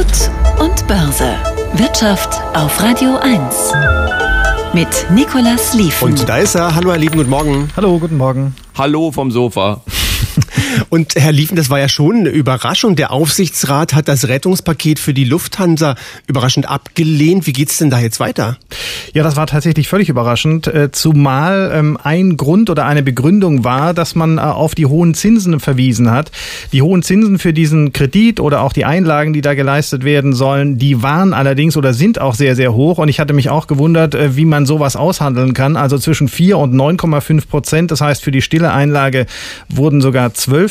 Gut und Börse. Wirtschaft auf Radio 1. Mit Nicolas Lieven. Und da ist er. Hallo, Herr Lieven, guten Morgen. Hallo, guten Morgen. Hallo vom Sofa. Und Herr Lieven, das war ja schon eine Überraschung. Der Aufsichtsrat hat das Rettungspaket für die Lufthansa überraschend abgelehnt. Wie geht's denn da jetzt weiter? Ja, das war tatsächlich völlig überraschend, zumal ein Grund oder eine Begründung war, dass man auf die hohen Zinsen verwiesen hat. Die hohen Zinsen für diesen Kredit oder auch die Einlagen, die da geleistet werden sollen, die waren allerdings oder sind auch sehr, sehr hoch. Und ich hatte mich auch gewundert, wie man sowas aushandeln kann. Also zwischen 4 und 9,5%. Das heißt, für die stille Einlage wurden sogar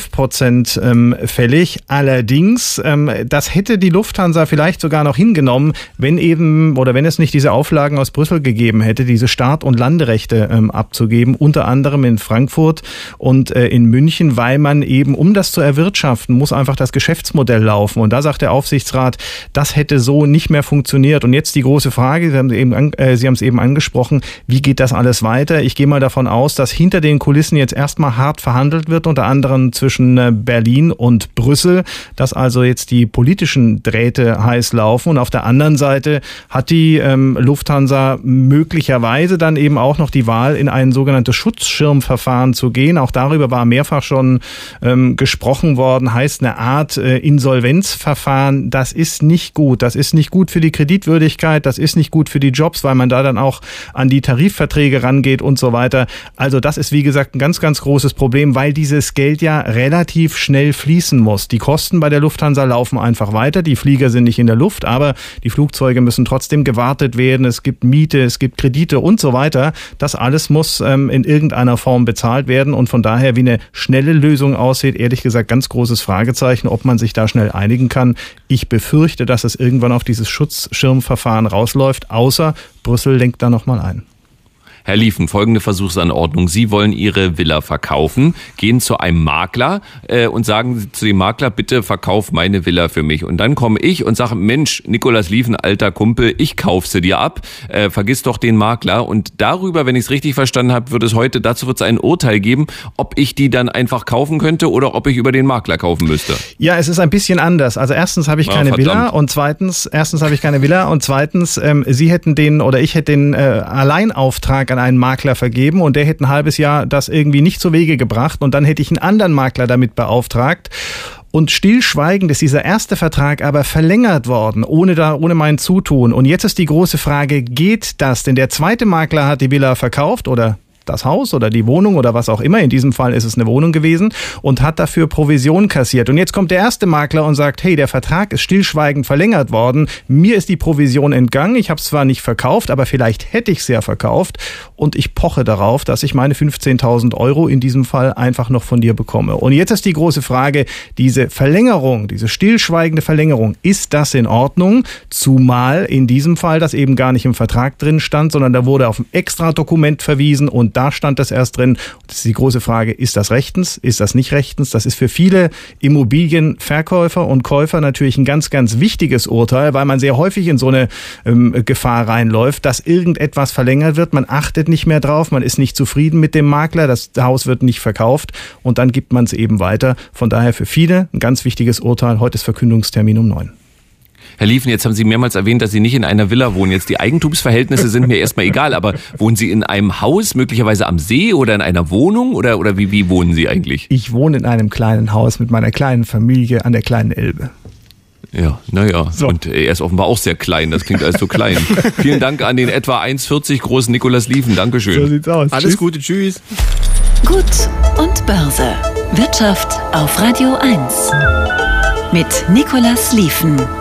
12% fällig. Allerdings, das hätte die Lufthansa vielleicht sogar noch hingenommen, wenn es nicht diese Auflagen aus Brüssel gegeben hätte, diese Start- und Landerechte abzugeben, unter anderem in Frankfurt und in München, weil man eben, um das zu erwirtschaften, muss einfach das Geschäftsmodell laufen. Und da sagt der Aufsichtsrat, das hätte so nicht mehr funktioniert. Und jetzt die große Frage, Sie haben es eben angesprochen, wie geht das alles weiter? Ich gehe mal davon aus, dass hinter den Kulissen jetzt erstmal hart verhandelt wird, unter anderem zwischen Berlin und Brüssel, dass also jetzt die politischen Drähte heiß laufen. Und auf der anderen Seite hat die Lufthansa möglicherweise dann eben auch noch die Wahl, in ein sogenanntes Schutzschirmverfahren zu gehen. Auch darüber war mehrfach schon gesprochen worden. Heißt eine Art Insolvenzverfahren. Das ist nicht gut. Das ist nicht gut für die Kreditwürdigkeit. Das ist nicht gut für die Jobs, weil man da dann auch an die Tarifverträge rangeht und so weiter. Also das ist, wie gesagt, ein ganz, ganz großes Problem, weil dieses Geld ja relativ schnell fließen muss. Die Kosten bei der Lufthansa laufen einfach weiter. Die Flieger sind nicht in der Luft, aber die Flugzeuge müssen trotzdem gewartet werden. Es gibt Miete, es gibt Kredite und so weiter. Das alles muss in irgendeiner Form bezahlt werden und von daher, wie eine schnelle Lösung aussieht, ehrlich gesagt, ganz großes Fragezeichen, ob man sich da schnell einigen kann. Ich befürchte, dass es irgendwann auf dieses Schutzschirmverfahren rausläuft, außer Brüssel lenkt da nochmal ein. Herr Lieven, folgende Versuchsanordnung. Sie wollen Ihre Villa verkaufen, gehen zu einem Makler und sagen zu dem Makler, bitte verkauf meine Villa für mich. Und dann komme ich und sage, Mensch, Nicolas Lieven, alter Kumpel, ich kauf sie dir ab. Vergiss doch den Makler. Und darüber, wenn ich es richtig verstanden habe, dazu wird es ein Urteil geben, ob ich die dann einfach kaufen könnte oder ob ich über den Makler kaufen müsste. Ja, es ist ein bisschen anders. Also erstens habe ich keine Villa und zweitens, Sie hätten ich hätte den Alleinauftrag an einen Makler vergeben und der hätte ein halbes Jahr das irgendwie nicht zu Wege gebracht und dann hätte ich einen anderen Makler damit beauftragt. Und stillschweigend ist dieser erste Vertrag aber verlängert worden, ohne mein Zutun. Und jetzt ist die große Frage, geht das? Denn der zweite Makler hat die Villa verkauft oder das Haus oder die Wohnung oder was auch immer, in diesem Fall ist es eine Wohnung gewesen, und hat dafür Provision kassiert. Und jetzt kommt der erste Makler und sagt, hey, der Vertrag ist stillschweigend verlängert worden, mir ist die Provision entgangen, ich habe es zwar nicht verkauft, aber vielleicht hätte ich es ja verkauft und ich poche darauf, dass ich meine 15.000 Euro in diesem Fall einfach noch von dir bekomme. Und jetzt ist die große Frage, diese Verlängerung, diese stillschweigende Verlängerung, ist das in Ordnung? Zumal in diesem Fall das eben gar nicht im Vertrag drin stand, sondern da wurde auf ein extra Dokument verwiesen und da stand das erst drin. Das ist die große Frage, ist das rechtens, ist das nicht rechtens? Das ist für viele Immobilienverkäufer und Käufer natürlich ein ganz, ganz wichtiges Urteil, weil man sehr häufig in so eine Gefahr reinläuft, dass irgendetwas verlängert wird, man achtet nicht mehr drauf, man ist nicht zufrieden mit dem Makler, das Haus wird nicht verkauft und dann gibt man es eben weiter. Von daher für viele ein ganz wichtiges Urteil. Heute ist Verkündungstermin um 9. Herr Lieven, jetzt haben Sie mehrmals erwähnt, dass Sie nicht in einer Villa wohnen. Jetzt die Eigentumsverhältnisse sind mir erstmal egal, aber wohnen Sie in einem Haus, möglicherweise am See oder in einer Wohnung oder wie wohnen Sie eigentlich? Ich wohne in einem kleinen Haus mit meiner kleinen Familie an der kleinen Elbe. Ja, so. Und er ist offenbar auch sehr klein, das klingt alles so klein. Vielen Dank an den etwa 1,40 großen Nicolas Lieven, Dankeschön. So sieht's aus. Alles Gute, tschüss. Gut und Börse. Wirtschaft auf Radio 1. Mit Nicolas Lieven.